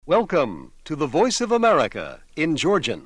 Welcome to the Voice of America in Georgian.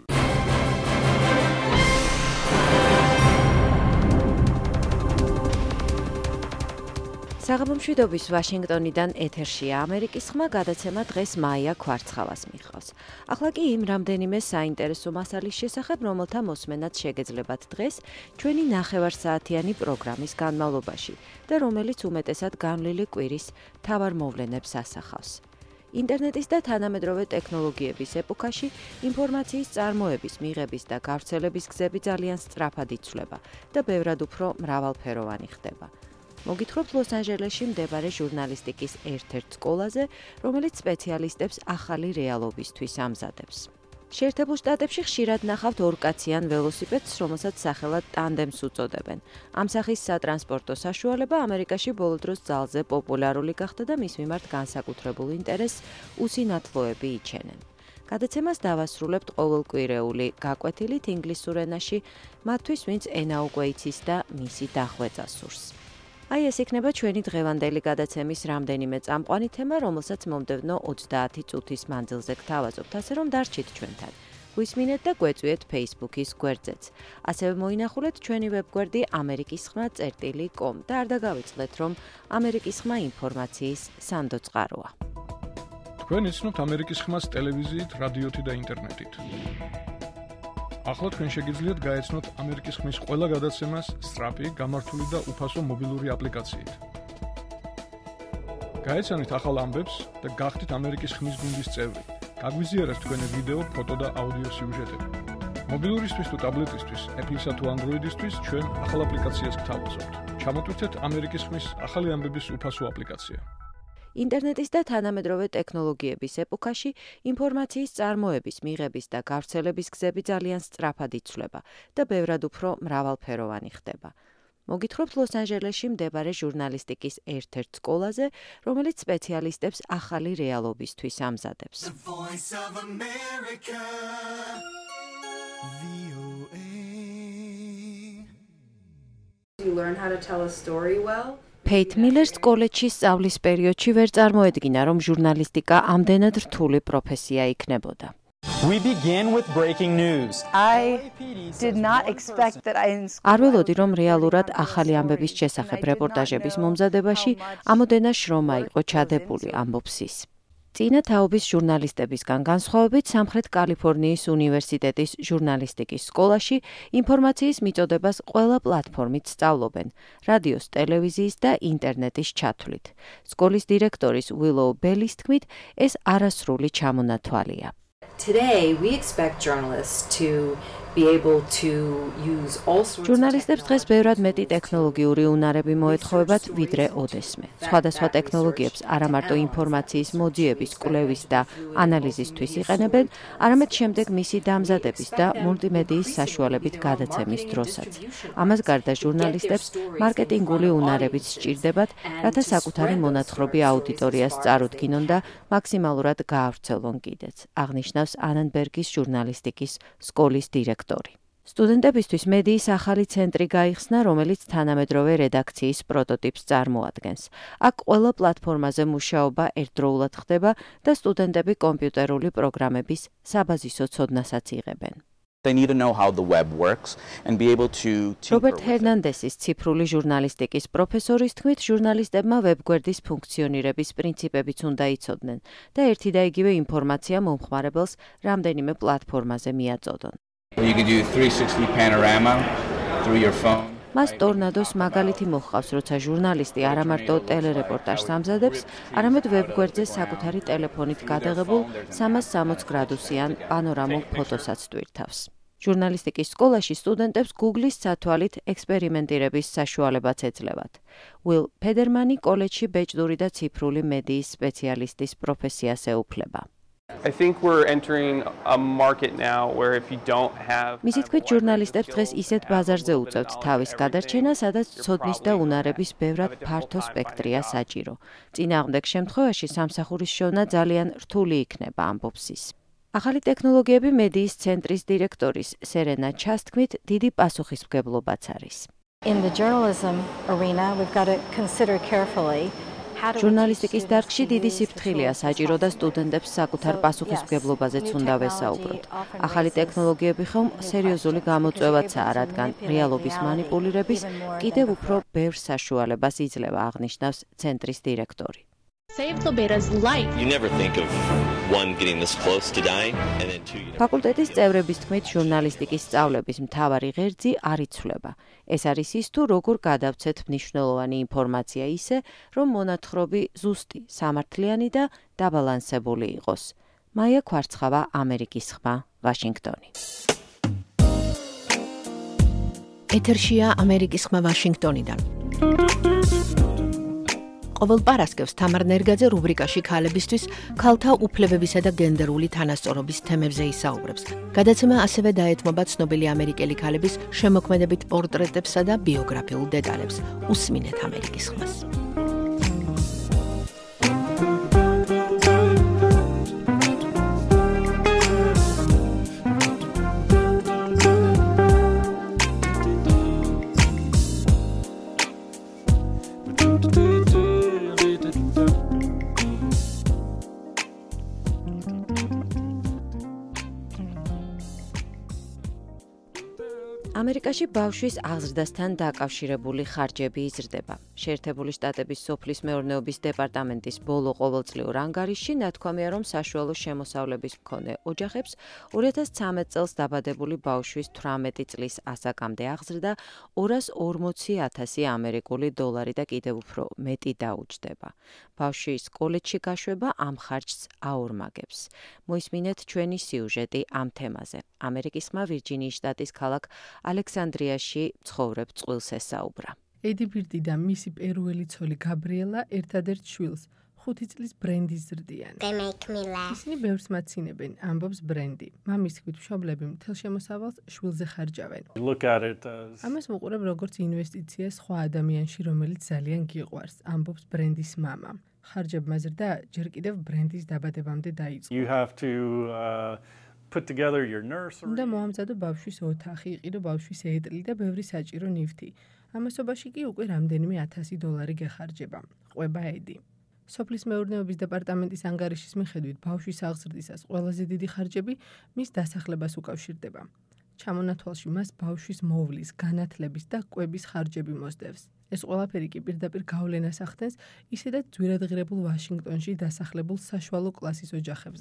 საღამომშვიდობის ვაშინგტონიდან ეთერშია ამერიკის ხმა გადაცემა დღეს მაია ქვარცხალას მიხავს. ახლა კი იმ რამდენიმე საინტერესო მასალის შესახებ, რომელთა მოსმენაც შეგეძლებათ დღეს ჩვენი ნახევარსაათიანი პროგრამის განმავლობაში და რომელიც უმეტესად განვლილი კვირის მთავარ მოვლენებს ასახავს. ინტერნეტის და თანამედროვე ტექნოლოგიების ეპოქაში ინფორმაციის წარმოების, მიღების და გავრცელების გზები ძალიან სწრაფად იცვლება და ბევრად უფრო მრავალფეროვანი ხდება. მოგითხრობთ ლოს-ანჯელესში მდებარე ჟურნალისტიკის ერთ-ერთ სკოლაზე, რომელიც სპეციალისტებს ახალი რეალობისთვის ამზადებს. შეერთებულ შტატებში ხშირად ნახავთ ორკაციან ველოსიპედს, რომელსაც სახელად ტანდემს უწოდებენ. ამ სახის სატრანსპორტო საშუალება ამერიკაში ბოლო დროს ძალზე პოპულარული გახდა და მის მიმართ განსაკუთრებულ ინტერესს უსინათლოები იჩენენ. გადაცემას დავასრულებთ ყოველკვირეული გაკვეთილით ინგლისურ ენაში, მათთვის, ვინც ენა უკვე იცის და მისი დახვეწა სურს. აი ეს იქნება ჩვენი დღევანდელი გადაცემის რამდენიმე წამყვანი თემა, რომელსაც მომდევნო 30 წუთის მანძილზე გთავაზობთ, ასე რომ დარჩით ჩვენთან. გვისმინეთ და გვეწვიეთ Facebook-ის გვერდზეც. ასევე მოინახულეთ ჩვენი ვებგვერდი amerikisxma.com და არ დაგავიწყდეთ, რომ ამერიკის ხმა ინფორმაციის სანდო წყაროა. თქვენ იცნობთ ამერიკის ხმას ტელევიზიით, რადიოთი და ინტერნეტით. ახლა თქვენ შეგიძლიათ გაეცნოთ ამერიკის ხმის ყველა გადაცემას სწრაფი, გამართული და უფასო მობილური აპლიკაციით. გაეცანით ახალ ამბებს და გახდით ამერიკის ხმის გუნდის წევრი. გაგვიზიარეთ თქვენი ვიდეო, ფოტო და აუდიო სიუჟეტები. მობილურისთვის თუ ტაბლეტისთვის, Apple-ისა თუ Android-ისთვის ჩვენ ახალ აპლიკაციას გთავაზობთ. ჩამოტვირთეთ ამერიკის ხმის ახალი ამბების უფასო აპლიკაცია. ინტერნეტის და თანამედროვე ტექნოლოგიების ეპოქაში ინფორმაციის წარმოების, მიღების და გავრცელების გზები ძალიან სწრაფად იცვლება და ბევრად უფრო მრავალფეროვანი ხდება. მოგითხრობთ ლოს-ანჯელესში მდებარე ჟურნალისტიკის ერთ-ერთ სკოლაზე, რომელიც სპეციალისტებს ახალი რეალობისთვის ამზადებს. You learn how to tell a story well. Peyt Millers კოლეჯში სწავლის პერიოდში ვერ წარმოედგინა, რომ ჟურნალისტიკა ამდენად რთული პროფესია იქნებოდა. We begin with breaking news. I did not expect that არ ველოდი, რომ რეალურად ახალი ამბების შესახებ რეპორტაჟების მომზადებაში ამოდენა შრომა იყო ჩადებული, ამბობს ის. წინა თაობის ჟურნალისტებისგან განსხვავებით, სამხრეთ კალიფორნიის უნივერსიტეტის ჟურნალისტიკის სკოლაში ინფორმაციის მიწოდებას ყველა პლატფორმით სწავლობენ, რადიოს, ტელევიზიის და ინტერნეტის ჩათვლით. სკოლის დირექტორის Willow Bellis თქმით, ეს არასრული ჩამონათვალია. Today, we expect journalists to be able to use all sorts of ჟურნალისტებს დღეს ბევრად მეტი ტექნოლოგიური უნარები მოეთხოვებათ, ვიდრე ოდესმე. სხვადასხვა ტექნოლოგიებს არა მარტო ინფორმაციის მოძიების, კვლევის და ანალიზისთვის იყენებენ, არამედ შემდეგ მისი დამზადების და მულტიმედიის საშუალებით გადაცემის დროსაც. ამას გარდა ჟურნალისტებს მარკეტინგული უნარებიც სჭირდებათ, რათა საკუთარი მონათხრობი აუდიტორიას წარუდგინონ და მაქსიმალურად გაავრცელონ კიდეც, აღნიშნავს ანენბერგის ჟურნალისტიკის სკოლის დირექტორი. სტუდენტებისთვის მედიის ახალი ცენტრი გაიხსნა, რომელიც თანამედროვე რედაქციის პროტოტიპს წარმოადგენს. აქ ყველა პლატფორმაზე მუშაობა ერთდროულად ხდება და სტუდენტები კომპიუტერული პროგრამების საბაზისო ცოდნასაც იღებენ. They need to know how the web works and be able to რობერტ ჰერნანდესის ციფრული ჟურნალისტიკის პროფესორის თქმით, ჟურნალისტებმა ვებგვერდის ფუნქციონირების პრინციპებიც უნდა იცოდნენ და ერთი და იგივე ინფორმაცია მომხმარებელს რამდენიმე პლატფორმაზე მიაწოდონ. You can do 360 panorama through your phone. მას ტორნადოს მაგალითი მოჰყავს, როცა ჟურნალისტი არა მარტო ტელერეპორტაჟს ამზადებს, არამედ ვებგვერდზე საკუთარი ტელეფონით გადაღებულ 360 გრადუსიან პანორამულ ფოტოსაც ტვირთავს. ჟურნალისტიკის სკოლაში სტუდენტებს Google-ის სათვალით ექსპერიმენტირების საშუალებაც ეძლევათ. Will Pedermani კოლეჯში ბეჭდური და ციფრული მედიის სპეციალისტის პროფესიას ეუფლება. I think we're entering a market now where if you don't have მისი თქმით, ჟურნალისტებს დღეს ისეთ ბაზარზე უწევთ თავის გადარჩენა, სადაც ცოდნის და უნარების ბევრად ფართო სპექტრია საჭირო. წინააღმდეგ შემთხვევაში სამსახურის შოვნა ძალიან რთული იქნება, ამბობს ის. ახალი ტექნოლოგიები მედიის ცენტრის დირექტორის სერენა ჩას თქმით, დიდი პასუხისმგებლობაც არის. in the journalism arena, we've got to consider carefully ჟურნალისტიკის დარგში დიდი სიფრთხილეა საჭირო და სტუდენტებს საკუთარ პასუხისმგებლობაზეც უნდა ვესაუბროთ. ახალი ტექნოლოგიები ხომ სერიოზული გამოწვევაცაა, რადგან რეალობის მანიპულირების კიდევ უფრო ბევრ საშუალებას იძლევა, აღნიშნავს ცენტრის დირექტორი. You never think of one getting this close to dying and then two. ფაკულტეტის წევრების თქმით, ჟურნალისტიკის სწავლების მთავარი ღერძი არ იცვლება. ეს არის ის, თუ როგორ გადავცეთ მნიშვნელოვანი ინფორმაცია ისე, რომ მონათხრობი ზუსტი, სამართლიანი და დაბალანსებული იყოს. მაია ქვარცხავა, ამერიკის ხმა, ვაშინგტონი. ეთერშია ამერიკის ხმა ვაშინგტონიდან. ყოველ პარასკევს თამარ ნერგაძე რუბრიკაში ქალებისთვის ქალთა უფლებებისა და გენდერული თანასწორობის თემებზე ისაუბრებს. გადაცემა ასევე დაეთმობა ცნობილი ამერიკელი ქალების შემოქმედებით პორტრეტებსა და ბიოგრაფიულ დეტალებს. უსმინეთ ამერიკის ხმას. ამერიკაში ბავშვის აღზრდასთან დაკავშირებული ხარჯები იზრდება. შეერთებული შტატების სოფლის მეურნეობის დეპარტამენტის ბოლო ყოველწლიურ ანგარიშში ნათქვამია, რომ საშუალო შემოსავლების მქონე ოჯახებს 2013 წელს დაბადებული ბავშვის 18 წლის ასაკამდე აღზრდა 240,000 ამერიკული დოლარი და კიდევ უფრო მეტი დაუჯდება. ბავშვის კოლეჯში გაშვება ამ ხარჯს აორმაგებს. მოისმინეთ ჩვენი სიუჟეტი ამ თემაზე. ამერიკის ხმა ვირჯინიის შტატის ქალაქ ალექსანდრიაში ცხოვრებ წყვილს ესაუბრა. ედი ბირდი და მისი პერუელი ცოლი გაბრიელა ერთადერთ შვილს 5 წლის ბრენდის ზრდიან. ისინი ბევრს მაცინებენ, ამბობს ბრენდი. მამის თქმით, მშობლები მთელ შემოსავალს შვილზე ხარჯავენ. ამას ვუყურებ როგორც ინვესტიცია სხვა ადამიანში, რომელიც ძალიან გიყვარს, ამბობს ბრენდის მამა. ხარჯებმა ზრდა ჯერ კიდევ ბრენდის დაბადებამდე დაიწყო. უნდა მოამზადო ბავშვის ოთახი, იყიდო ბავშვის ეტლი და ბევრი საჭირო ნივთი. ამასობაში კი უკვე რამდენიმე 1000 დოლარი გეხარჯება. ყვება ედი. სოფლის მეურნეობის დეპარტამენტის ანგარიშის მიხედვით, ბავშვის აღზრდისას ყველაზე დიდი ხარჯები მის დასახლებას უკავშირდება. ჩამონათვალში მას ბავშვის მოვლის, განათლების და კვების ხარჯები მოსდევს. ეს ყველაფერი კი პირდაპირ გავლენას ახდენს ისედაც ძვირადღირებულ ვაშინგტონში დასახლებულ საშუალო კლასის ოჯახებზე.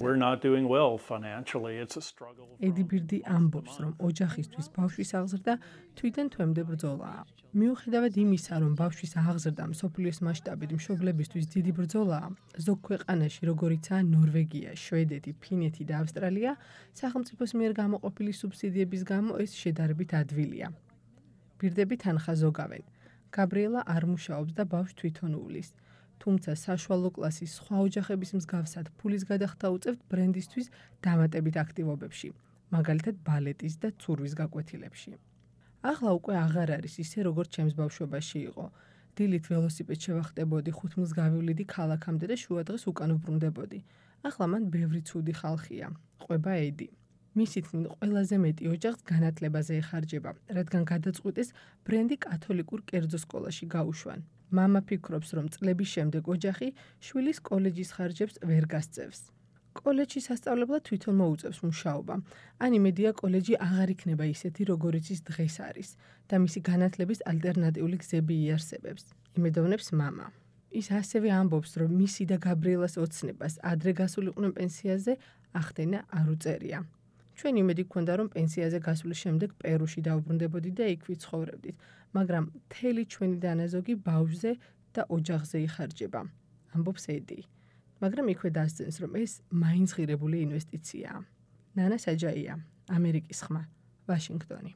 ედი ბირდი ამბობს, რომ ოჯახისთვის ბავშვის აღზრდა თვითონ თვემდე ბრძოლაა. მიუხედავად იმისა, რომ ბავშვის აღზრდა მსოფლიოს მასშტაბით მშობლებისთვის დიდი ბრძოლაა, ზოგ ქვეყანაში, როგორიცაა ნორვეგია, შვედეთი, ფინეთი და ავსტრალია, სახელმწიფოს მიერ გამოყოფილი სუბსიდიების გამო ეს შედარებით ადვილია. ბირდები თანხა ზოგავენ. გაბრიელა არ მუშაობს და ბავშვს თვითონ უვლის. თუმცა საშუალო კლასის სხვა ოჯახების მსგავსად ფულის გადახდა უწევთ ბრენდისთვის დამატებით აქტივობებში, მაგალითად ბალეტის და ცურვის გაკვეთილებში. ახლა უკვე აღარ არის ისე, როგორც ჩემს ბავშვობაში იყო. დილით ველოსიპედს შევახტებოდი, 5 მილს გავივლიდი ქალაქამდე და შუადღეს უკან ვბრუნდებოდი. ახლა მან ბევრი ცუდი ხალხია. ყვება ედი. მისი თქმით, ყველაზე მეტი ოჯახს განათლებაზე ეხარჯება, რადგან გადაწყვიტეს ბრენდი კათოლიკურ კერძო სკოლაში გაუშვან. მამა ფიქრობს, რომ წლების შემდეგ ოჯახი შვილის კოლეჯის ხარჯებს ვერ გასწევს. კოლეჯში სასწავლებლად თვითონ მოუწევს მუშაობა. ან იმედია კოლეჯი აღარ იქნება ისეთი, როგორიც ის დღეს არის და მისი განათლების ალტერნატიული გზები იარსებებს. იმედოვნებს მამა. ის ასევე ამბობს, რომ მისი და გაბრიელას ოცნებას ადრე გასულიყვნენ პენსიაზე ახდენა არ უწერია. ჩვენ იმედი გვქონდა, რომ პენსიაზე გასვლის შემდეგ პერუში დავბრუნდებოდით და იქ ვიცხოვრებდით, მაგრამ მთელი ჩვენი დანაზოგი ბავშვზე და ოჯახზე იხარჯება, ამბობს ედი. მაგრამ იქვე დასძენს, რომ ეს მაინც ღირებული ინვესტიციაა. ნანა საჯაია, ამერიკის ხმა, ვაშინგტონი.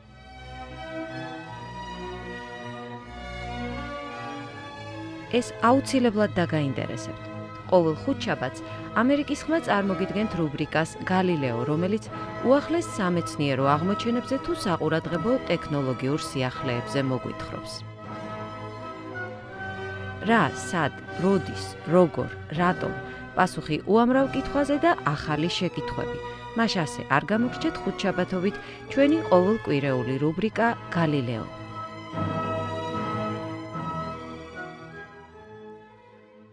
ეს აუცილებლად დაგაინტერესებთ. ყოველ ხუთშაბათს ამერიკის ხმა წარმოგიდგენთ რუბრიკას გალილეო, რომელიც უახლეს სამეცნიერო აღმოჩენებზე თუ საყურადღებო ტექნოლოგიურ სიახლეებზე მოგვითხრობს. რა, სად, როდის, როგორ, რატომ, პასუხი უამრავ კითხვაზე და ახალი შეკითხვები. მას ასე არ გამოგრჩეთ ხუთშაბათობით ჩვენი ყოველკვირეული რუბრიკა გალილეო.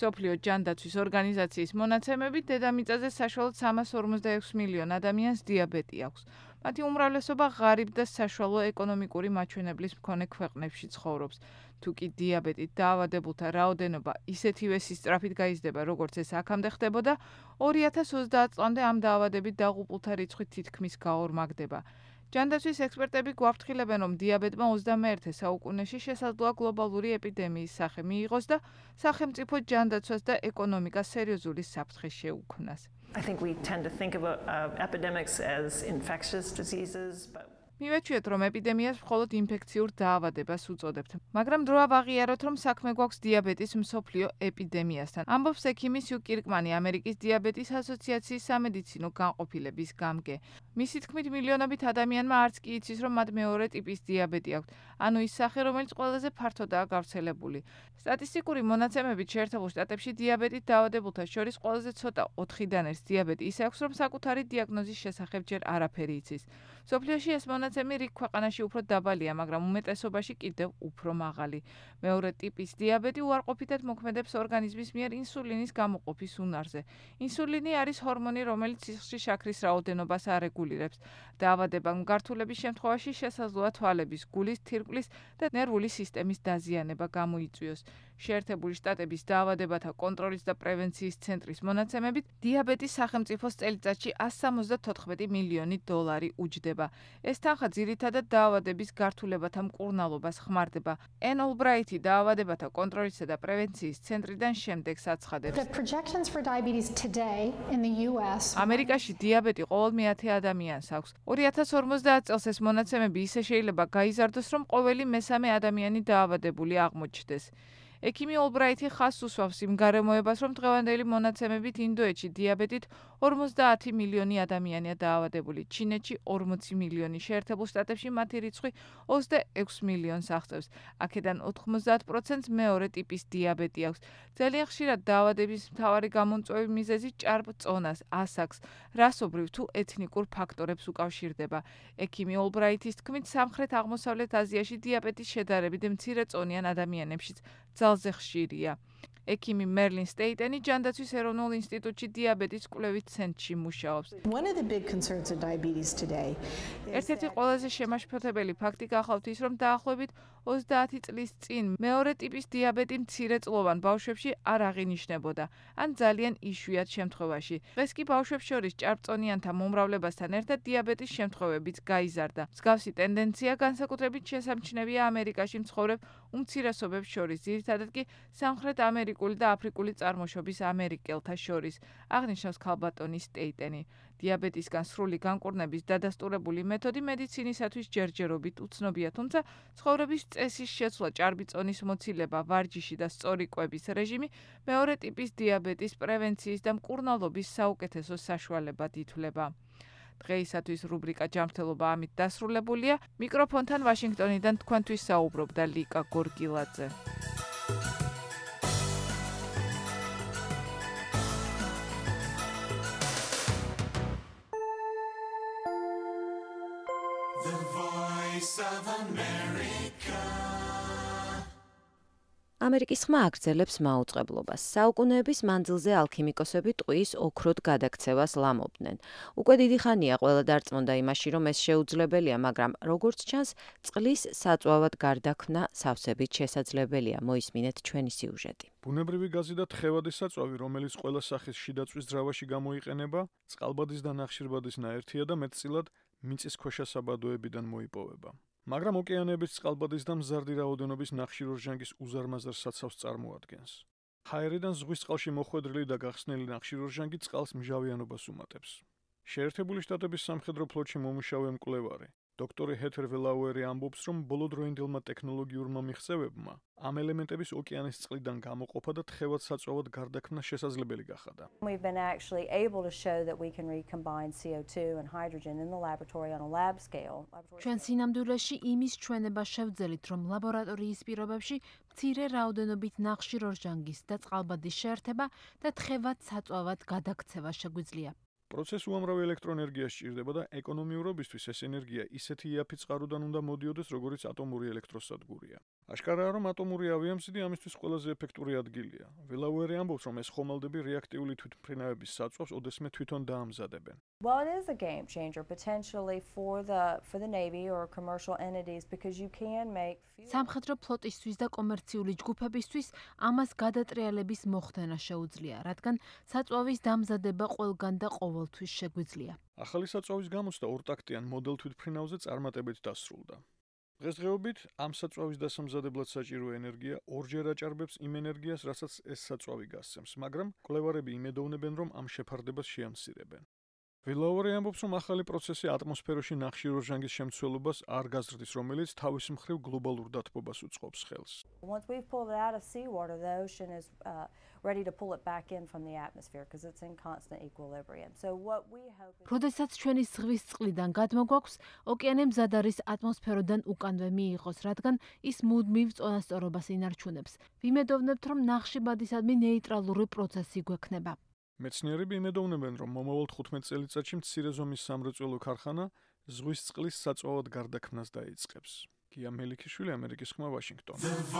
მსოფლიო ჯანდაცვის ორგანიზაციის მონაცემებით, დედამიწაზე საშუალოდ 346 მილიონ ადამიანს დიაბეტი აქვს. მათი უმრავლესობა ღარიბ და საშუალო ეკონომიკური მაჩვენებლის მქონე ქვეყნებში ცხოვრობს. თუკი დიაბეტით დაავადებულთა რაოდენობა ისეთივე სისწრაფით გაიზრდება, როგორც ეს აქამდე ხდებოდა, 2030 წლამდე ამ დაავადებით დაღუპულთა რიცხვი თითქმის გაორმაგდება. ჯანდაცვის ექსპერტები გვაფრთხილებენ, რომ დიაბეტმა 21 საუკუნეში შესაძლოა გლობალური ეპიდემიის სახე მიიღოს და სახელმწიფო ჯანდაცვას და ეკონომიკას სერიოზული საფრთხე შეუქმნას. I think we tend to think of epidemics as infectious diseases, but მივეჩვიეთ, რომ ეპიდემიას მხოლოდ ინფექციურ დაავადებას უწოდებთ, მაგრამ დროა ვაღიაროთ, რომ საქმე გვაქვს დიაბეტის მსოფლიო ეპიდემიასთან. ამბობს ექიმი სიუ კირკმანი, ამერიკის დიაბეტის ასოციაციის სამედიცინო განყოფილების გამგე. მისი თქმით, მილიონობით ადამიანმა არც კი იცის, რომ მათ მეორე ტიპის დიაბეტი აქვთ, ანუ ის სახე, რომელიც ყველაზე ფართოდაა გავრცელებული. სტატისტიკური მონაცემებით შეერთებულ შტატებში დიაბეტით დაავადებულთა შორის ყველაზე ცოტა 4-დან 1 დიაბეტი ისე აქვს, რომ საკუთარი დიაგნოზის შესახებ ჯერ არაფერი იცის. მსოფლიოში ეს მონაცემი რიგ ქვეყანაში უფრო დაბალია, მაგრამ უმეტესობაში კიდევ უფრო მაღალი. მეორე ტიპის დიაბეტი უარყოფითად მოქმედებს ორგანიზმის მიერ ინსულინის გამოყოფის უნარზე. ინსულინი არის ჰორმონი, რომელიც სისხლში შაქრის რაოდენობას არეგულირებს. დაავადება მგართულების შემთხვევაში შესაძლოა თვალების, გულის, თირკმლის და ნერვული სისტემის დაზიანება გამოიწვიოს. შეერთებული შტატების დაავადებათა კონტროლის და პრევენციის ცენტრის მონაცემებით, დიაბეტის სახელმწიფოს წელიწადში 174 მილიონი დოლარი უჯდება. ეს თანხა ძირითადად დაავადების გართულებათა მკურნალობას ხმარდება. ენ ოლბრაითი დაავადებათა კონტროლისა და პრევენციის ცენტრიდან შემდეგს აცხადებს. ამერიკაში დიაბეტი ყოველ 100 ადამიანს აქვს. 2050 წელს ეს მონაცემები ისე შეიძლება გაიზარდოს, რომ ყოველი მესამე ადამიანი დაავადებული აღმოჩნდეს. ექიმი ოლბრაითი ხაზს უსვავს იმ გარემოებას, რომ დღევანდელი მონაცემებით ინდოეთში დიაბეტით 50 მილიონი ადამიანია დაავადებული, ჩინეთში 40 მილიონი, შეერთებულ შტატებში მათი რიცხვი 26 მილიონს აღწევს. აქედან 90%-ს მეორე ტიპის დიაბეტი აქვს. ძალიან ხშირად დაავადების მთავარი გამომწვევი მიზეზი ჭარბწონას, ასაკს, რასობრივ თუ ეთნიკურ ფაქტორებს უკავშირდება. ექიმი ოლბრაითის თქმით, სამხრეთ-აღმოსავლეთ აზიაში დიაბეტის შედარებით მცირეწონიან ადამიანებშიც ძალზე ხშირია. ექიმი მერლინ სტეიტენი ჯანდაცვის ეროვნულ ინსტიტუტში დიაბეტის კვლევით ცენტრში მუშაობს. ერთ-ერთი ყველაზე შემაშფოთებელი ფაქტი გახლავთ ის, რომ დაახლოებით 30 წლის წინ მეორე ტიპის დიაბეტი მცირეწლოვან ბავშვებში არ აღინიშნებოდა, ან ძალიან იშვიათ შემთხვევაში. დღეს კი ბავშვებს შორის ჭარბწონიანთა მომრავლებასთან ერთად დიაბეტის შემთხვევებიც გაიზარდა. მსგავსი ტენდენცია განსაკუთრებით შესამჩნევია ამერიკაში მცხოვრებ უმცირესობებს შორის, ძირითადად კი სამხრეთ ამერიკული და აფრიკული წარმოშობის ამერიკელთა შორის, აღნიშნავს ქალბატონი სტეიტენი. დიაბეტისგან სრული განკურნების დადასტურებული მეთოდი მედიცინისათვის ჯერჯერობით უცნობია, თუმცა ცხოვრების წესის შეცვლა, ჭარბი წონის მოცილება, ვარჯიში და სწორი კვების რეჟიმი მეორე ტიპის დიაბეტის პრევენციის და მკურნალობის საუკეთესო საშუალებად ითვლება. დღეისათვის რუბრიკა ჯანმრთელობა ამით დასრულებულია. მიკროფონთან ვაშინგტონიდან თქვენთვის საუბრობდა ლიკა გორგილაძე. ამერიკის ხმა აგრძელებს მაუწყებლობას. საუკუნეების მანძილზე ალქიმიკოსები ტყვიის ოქროდ გადაქცევას ლამობდნენ. უკვე დიდი ხანია ყველა დარწმუნდა იმაში, რომ ეს შეუძლებელია, მაგრამ როგორც ჩანს, წყლის საწვავად გარდაქმნა სავსებით შესაძლებელია. მოისმინეთ ჩვენი სიუჟეტი. ბუნებრივი გაზი და თხევადი საწვავი, რომელიც ყველა სახის შიდაწვის ძრავაში გამოიყენება, წყალბადის და ნახშირბადის ნაერთია და მეტწილად მიწისქვეშა საბადოებიდან მოიპოვება. მაგრამ ოკეანეების წყალბადის და მზარდი რაოდენობის ნახშირორჟანგის უზარმაზარ საცავს წარმოადგენს. ჰაერიდან ზღვის წყალში მოხვედრილი და გახსნილი ნახშირორჟანგი წყალს მჟავიანობას უმატებს. შეერთებული შტატების სამხედრო ფლოტში მომუშავე მკვლევარი დოქტორი ჰეთერ ველაუერი ამბობს, რომ ბოლოდროინდელმა ტექნოლოგიურმა მიღწევებმა ამ ელემენტების ოკეანის წყლიდან გამოყოფა და თხევად საწვავად გარდაქმნა შესაძლებელი გახადა. We've been actually able to show that we can recombine CO2 and hydrogen in the laboratory on a lab scale. ჩვენ სინამდვილეში იმის ჩვენება შევძელით, რომ ლაბორატორიის პირობებში მცირე რაოდენობით ნახშირორჟანგის და წყალბადის შეერთება და თხევად საწვავად გადაქცევა შეგვიძლია. პროცესს უამრავი ელექტროენერგია სჭირდება და ეკონომიურობისთვის ეს ენერგია ისეთი იაფი წყაროდან უნდა მოდიოდეს, როგორც ატომური ელექტროსადგურია. აშკარაა, რომ ატომური ავიამზიდი ამისთვის ყველაზე ეფექტური ადგილია. ველაუერი ამბობს, რომ ეს ხომალდები რეაქტიული თვითმფრინავების საწვავს ოდესმე თვითონ დაამზადებენ. Well, it is a game changer potentially for the Navy or commercial entities because you can make სამხედრო ფლოტისთვის და კომერციული ჯგუფებისთვის ამას გადატრიალების მოხდენა შეუძლია, რადგან საწვავის დამზადება ყველგან და ყოველთვის შეგვიძლია. ახალი საწვავის გამოცდა ორტაქტიან მოდელ თვითმფრინავზე წარმატებით დასრულდა. დღესდღეობით ამ საწვავის დასამზადებლად საჭირო ენერგია ორჯერ აჭარბებს იმ ენერგიას, რასაც ეს საწვავი გასცემს, მაგრამ კვლევარები იმედოვნებენ, რომ ამ შეფარდებას შეამცირებენ. ველაუერი ამბობს, რომ ახალი პროცესი ატმოსფეროში ნახშირორჟანგის შემცველობას არ გაზრდის, რომელიც თავის მხრივ გლობალურ დათბობას უწყობს ხელს. Once we've pulled it out of seawater, the ocean is ready to pull it back in from the atmosphere because it's in constant equilibrium. So what we hope is როდესაც ჩვენი ზღვის წყლიდან გადმოგვაქვს, ოკეანე მზად არის ატმოსფეროდან უკანვე მიიღოს, რადგან ის მუდმივ წონასწორობას ინარჩუნებს. ვიმედოვნებთ, რომ ნახშირბადისადმი ნეიტრალური პროცესი გვექნება. მეცნიერები იმედოვნებენ, რომ მომავალ 15 წელიწადში მცირე ზომის სამრეწველო ქარხანა ზღვის წყლის საწვავად გარდაქმნას დაიწყებს. გია მელიქიშვილი, ამერიკის ხმა, ვაშინგტონი.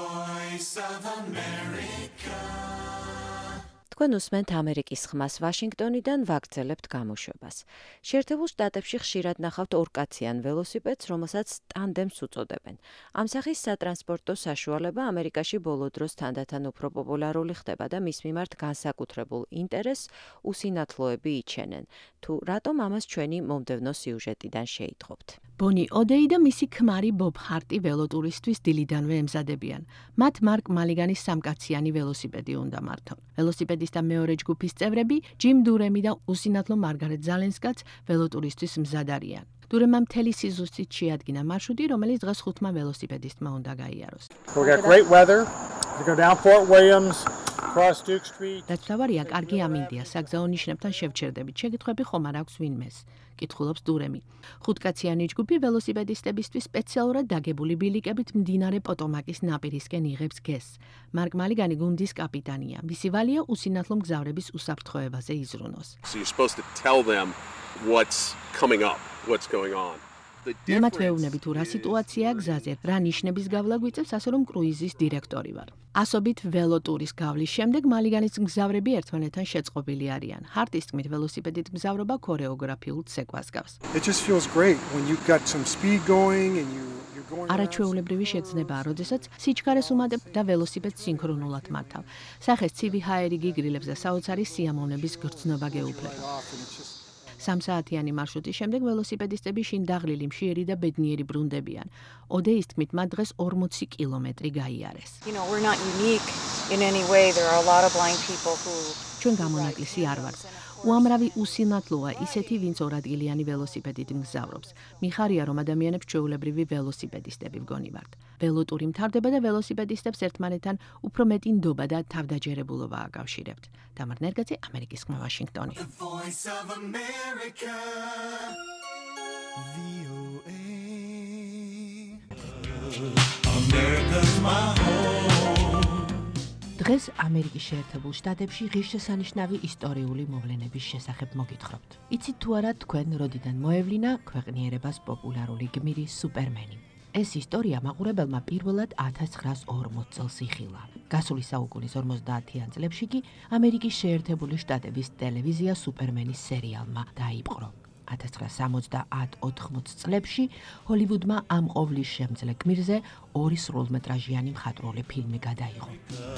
თქვენ უსმენთ ამერიკის ხმას ვაშინგტონიდან, ვაგრძელებთ გამოშვებას. შეერთებულ შტატებში ხშირად ნახავთ ორკაციან ველოსიპედს, რომელსაც ტანდემს უწოდებენ. ამ სახის სატრანსპორტო საშუალება ამერიკაში ბოლო დროს თანდათან უფრო პოპულარული ხდება და მის მიმართ განსაკუთრებულ ინტერესს უსინათლოები იჩენენ. თუ რატომ ამას ჩვენი მომდევნო სიუჟეტიდან შეიტყობთ. ბონი ოდეი და მისი ქმარი ბობ ჰარტი ველოტურისტვის დილიდანვე ემზადებიან. მათ მარკ მალიგანის სამკაციანი ველოსიპედი უნდა მართონ. ველოსიპედისტთა მეორე ჯგუფის წევრები, ჯიმ დურემი და უსინათლო მარგარეტ ზალენსკაც ველოტურისტვის მზად არიან. დურემმა მთელი სიზუსტით შეადგინა მარშრუტი, რომელიც დღეს 5 ველოსიპედისტმა უნდა გაიაროს. We got great weather. We go down Fort Williams, across Duke Street. დაწვავარია კარგი ამინდია, საგზაო ნიშნებთან შევჩერდებით. შეგითხვები ხომ არ აქვს ვინმეს? კითხულობს დურემი. 5კაციანი ჯგუფი ველოსიპედისტებისთვის სპეციალურად დაგებული ბილიკებით მდინარე პოტომაკის ნაპირისკენ იღებს გესს. მარკ მალიგანი გუნდის კაპიტანია. მისი ვალია უსინათლო მგზავრების უსაფრთხოებაზე იზრუნოს. So you're supposed to tell them what's coming up, what's going on. მემად ვეუბნები თუ რა სიტუაციაა გზაზე, რა ნიშნების გავლა გვიწევს, ასე რომ კრუიზის დირექტორი ვარ. ასობით ველოტურის გავლის შემდეგ მალიგანის მგზავრები ერთმანეთთან შეწყობილი არიან. ჰარტის თქმით, ველოსიპედით მგზავრობა ქორეოგრაფიულ ცეკვას გავს. It just feels great when you've got some speed going and you're going არაჩვეულებრივი შეგრძნებაა, როდესაც სიჩქარეს უმატებ და ველოსიპედს სინქრონულად მართავ. სახეს ცივი ჰაერი გიგრილებს და საოცარი სიამოვნების გრძნობა გეუფლება. 3 საათიანი მარშრუტის შემდეგ ველოსიპედისტები შინ დაღლილი, მშიერი და ბედნიერი ბრუნდებიან. ოდეის თქმით, მათ დღეს 40 კილომეტრი გაიარეს. We're not unique in any way. There are a lot of blind people who ჩვენ გამონაკლისი არ ვართ. უამრავი უსინათლოა ისეთი, ვინც ორადგილიანი ველოსიპედით მგზავრობს. მიხარია, რომ ადამიანებს ჩვეულებრივი ველოსიპედისტები ვგონი ვართ. ველოტური მთავრდება და ველოსიპედისტებს ერთმანეთთან უფრო მეტი ნდობა და თავდაჯერებულობა აკავშირებთ. თამარ ნერგაძე, ამერიკის ხმა, ვაშინგტონი. დღეს ამერიკის შეერთებულ შტატებში ღირსშესანიშნავი ისტორიული მოვლენების შესახებ მოგითხრობთ. იცით თუ არა თქვენ როდიდან მოევლინა ქვეყნიერებას პოპულარული გმირი სუპერმენი? ეს ისტორია მაყურებელმა პირველად 1940 წელს იხილა. გასული საუკუნის 50-იან წლებში კი ამერიკის შეერთებული შტატების ტელევიზია სუპერმენის სერიალმა დაიპყრო. 1970-80 წლებში ჰოლივუდმა ამ ყოვლის შემძლე გმირზე 2 სრულმეტრაჟიანი მხატვრული ფილმი გადაიღო.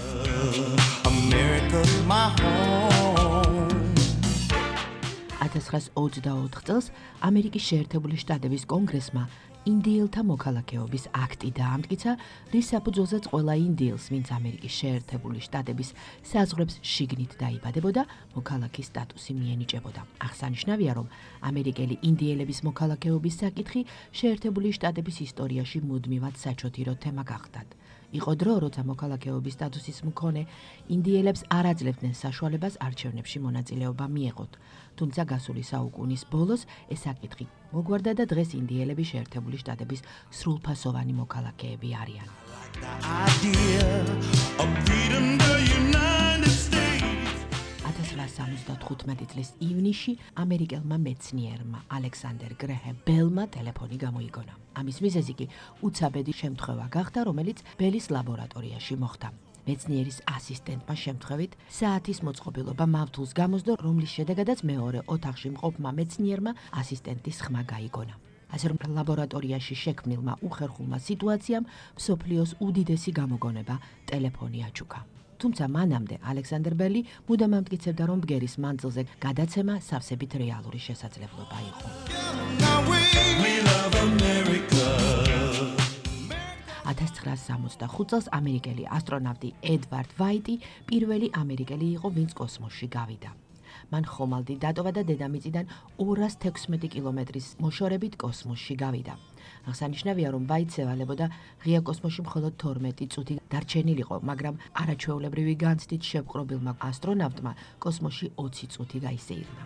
1924 წელს ამერიკის შეერთებული შტატების კონგრესმა ინდიელთა მოქალაქეობის აქტი დაამტკიცა, რის საფუძველზეც ყველა ინდიელს, ვინც ამერიკის შეერთებული შტატების საზღვრებს შიგნით დაიბადებოდა, მოქალაქის სტატუსი მიენიჭებოდა. აღსანიშნავია, რომ ამერიკელი ინდიელების მოქალაქეობის საკითხი შეერთებული შტატების ისტორიაში მუდმივად საჩოთირო თემა გახდათ. იყო დრო, როცა მოქალაქეობის სტატუსის მქონე ინდიელებს არ აძლევდნენ საშუალებას არჩევნებში მონაწილეობა მიეღოთ. თუმცა გასული საუკუნის ბოლოს ეს საკითხი მოგვარდა და დღეს ინდიელები შეერთებული შტატების სრულფასოვანი მოქალაქეები არიან. 19 1975 წლის ივნისში ამერიკელმა მეცნიერმა ალექსანდერ გრეჰემ ბელმა ტელეფონი გამოიგონა. ამის მიზეზი კი უცაბედი შემთხვევა გახდა, რომელიც ბელის ლაბორატორიაში მოხდა. მეცნიერის ასისტენტმა შემთხვევით საათის მოწყობილობა მავთულს გამოსდო, რომლის შედეგადაც მეორე ოთახში მყოფმა მეცნიერმა ასისტენტის ხმა გაიგონა. ასე რომ ლაბორატორიაში შექმნილმა უხერხულმა სიტუაციამ მსოფლიოს უდიდესი გამოგონება ტელეფონი აჩუქა. თუმცა მანამდე ალექსანდერ ბელი მუდამ ამტკიცებდა, რომ ბგერის მანძილზე გადაცემა სავსებით რეალური შესაძლებლობა იყო. 1965 წელს ამერიკელი ასტრონავტი ედვარდ ვაიტი პირველი ამერიკელი იყო, ვინც კოსმოსში გავიდა. მან ხომალდი დატოვა და დედამიწიდან 216 კილომეტრის მოშორებით კოსმოსში გავიდა. აღსანიშნავია, რომ ვაიტს ევალებოდა ღია კოსმოსში მხოლოდ 12 წუთი დარჩენილიყო, მაგრამ არაჩვეულებრივი განცდით შეპყრობილმა ასტრონავტმა კოსმოსში 20 წუთი გაისეირნა.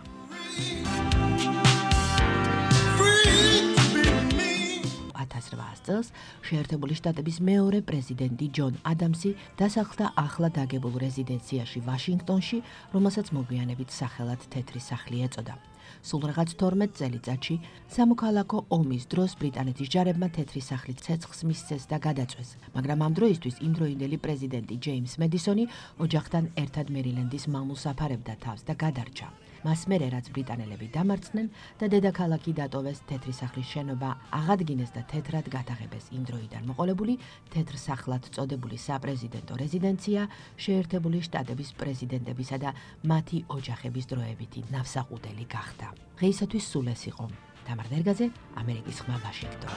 1800 წელს შეერთებული შტატების მეორე პრეზიდენტი ჯონ ადამსი დასახლდა ახლა დაგებულ რეზიდენციაში ვაშინგტონში, რომელსაც მოგვიანებით სახელად თეთრი სახლი ეწოდა. სულ რაღაც 12 წელიწადში სამოქალაქო ომის დროს ბრიტანეთის ჯარებმა თეთრი სახლი ცეცხლს მისცეს და გადაწვეს, მაგრამ ამ დროისთვის იმდროინდელი პრეზიდენტი ჯეიმს მედისონი ოჯახთან ერთად მერილენდის მამულს აფარებდა თავს და გადარჩა. მას მერე რაც ბრიტანელები დამარცხდნენ და დედაქალაქი დატოვეს, თეთრი სახლის შენობა აღადგინეს და თეთრად გადაღებეს. იმ დროიდან მოყოლებული თეთრ სახლად წოდებული საპრეზიდენტო რეზიდენცია შეერთებული შტატების პრეზიდენტებისა და მათი ოჯახების დროებითი ნავსაყუდელი გახდა. დღეისათვის სულ ეს იყო. თამარ ნერგაძე, ამერიკის ხმა, ვაშინგტონი.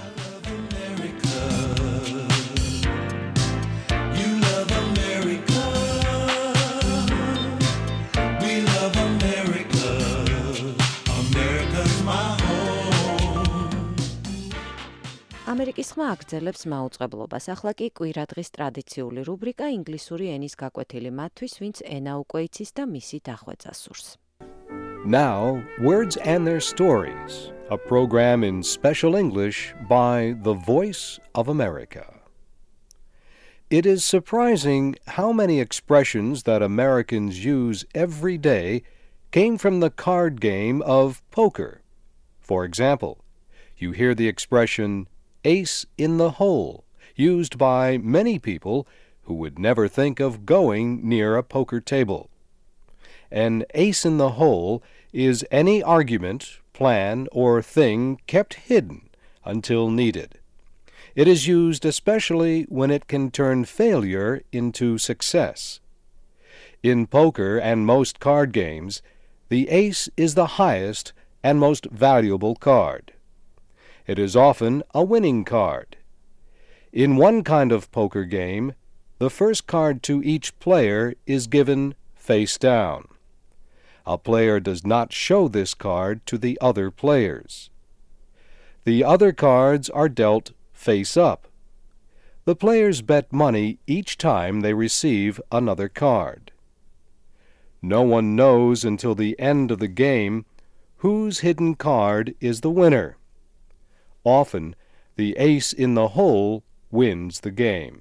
ამერიკის ხმა აგრძელებს მაუწყებლობას. ახლა კი კვირადღის ტრადიციული რუბრიკა ინგლისური ენის გაკვეთილი მათთვის, ვინც ენა უკვე იცის და მისი დახვეწა სურს. Now, Words and Their Stories, a program in special English by The Voice of America. It is surprising how many expressions that Americans use every day came from the card game of poker. For example, you hear the expression ace in the hole, used by many people who would never think of going near a poker table. An ace in the hole is any argument, plan, or thing kept hidden until needed. It is used especially when it can turn failure into success. In poker and most card games, the ace is the highest and most valuable card. It is often a winning card. In one kind of poker game, the first card to each player is given face down. A player does not show this card to the other players. The other cards are dealt face up. The players bet money each time they receive another card. No one knows until the end of the game whose hidden card is the winner. Often, the ace in the hole wins the game.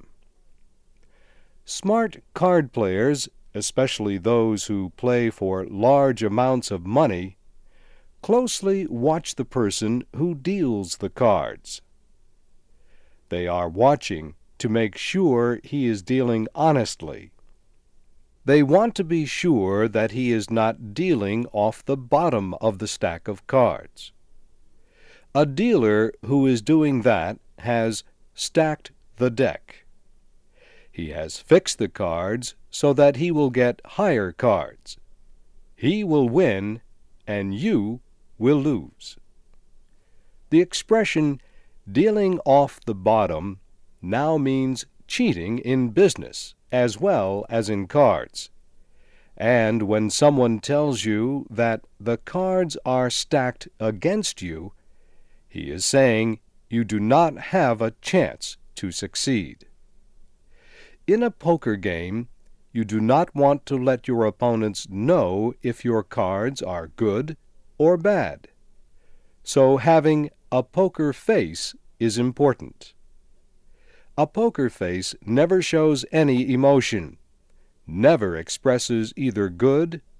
Smart card players, especially those who play for large amounts of money, closely watch the person who deals the cards. They are watching to make sure he is dealing honestly. They want to be sure that he is not dealing off the bottom of the stack of cards. A dealer who is doing that has stacked the deck. He has fixed the cards so that he will get higher cards. He will win and you will lose. The expression dealing off the bottom now means cheating in business as well as in cards. And when someone tells you that the cards are stacked against you, he is saying you do not have a chance to succeed. In a poker game, you do not want to let your opponents know if your cards are good or bad. So having a poker face is important. A poker face never shows any emotion, never expresses either good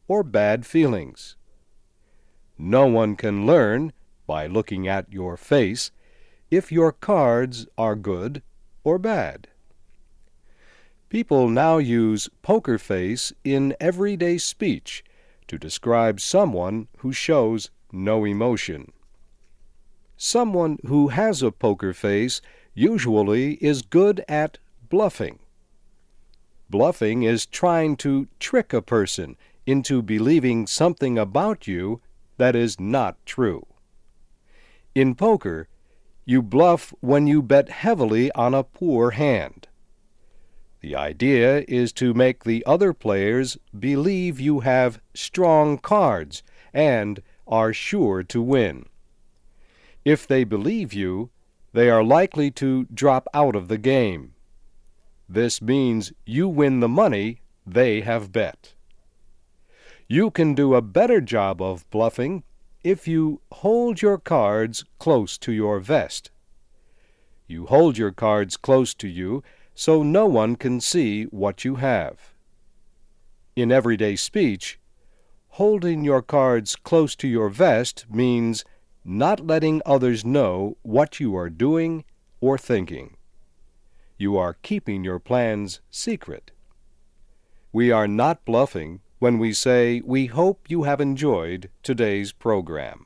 or bad feelings. No one can learn, by looking at your face, if your cards are good or bad. People now use poker face in everyday speech to describe someone who shows no emotion. Someone who has a poker face usually is good at bluffing. Bluffing is trying to trick a person into believing something about you that is not true. In poker, you bluff when you bet heavily on a poor hand. The idea is to make the other players believe you have strong cards and are sure to win. If they believe you, they are likely to drop out of the game. This means you win the money they have bet. You can do a better job of bluffing if you hold your cards close to your vest. You hold your cards close to you so no one can see what you have. In everyday speech, holding your cards close to your vest means not letting others know what you are doing or thinking. You are keeping your plans secret. We are not bluffing when we say we hope you have enjoyed today's program.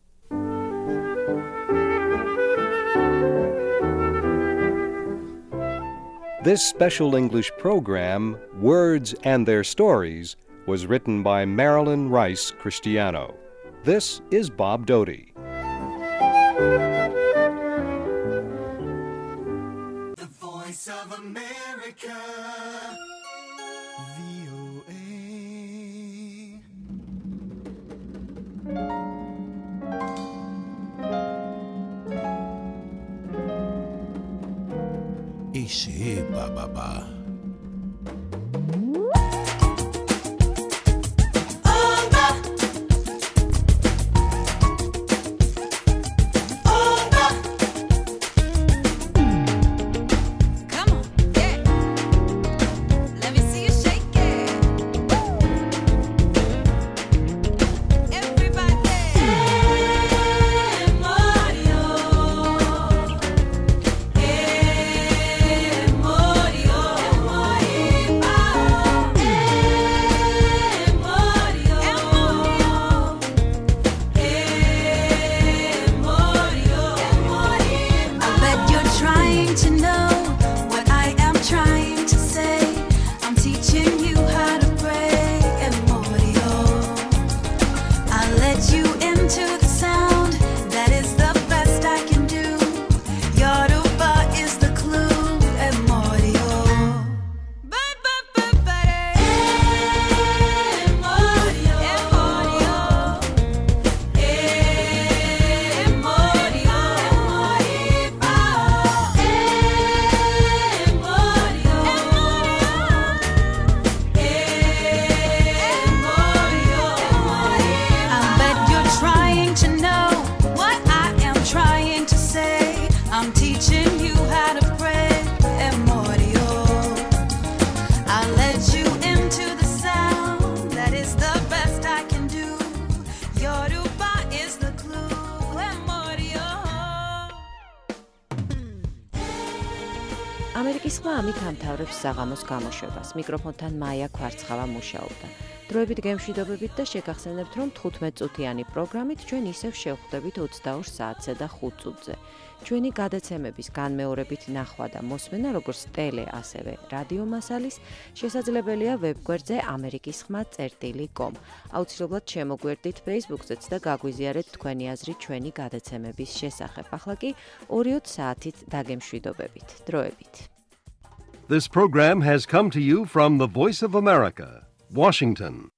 This special English program, Words and Their Stories, was written by Marilyn Rice Cristiano. This is Bob Doty. The Voice of America. Ishe Baba. ამერიკის ხმა ამით ამთავრებს საღამოს გამოშვებას. მიკროფონთან მაია ქვარცხავა მუშაობდა. დროებით გემშვიდობებით და შეგახსენებთ, რომ 15 წუთიანი პროგრამით ჩვენ ისევ შევხვდებით 22 საათზე და 5 წუთზე. ჩვენი გადაცემების განმეორებით ნახვა და მოსმენა, როგორც ტელე, ასევე რადიო მასალის, შესაძლებელია ვებგვერდზე amerikiskhma.com. აუცილებლად შემოგვერდით Facebook-ზეც და გაგვიზიარეთ თქვენი აზრი ჩვენი გადაცემების შესახებ. ახლა კი 2 საათით დაგემშვიდობებით. დროებით. This program has come to you from the Voice of America, Washington.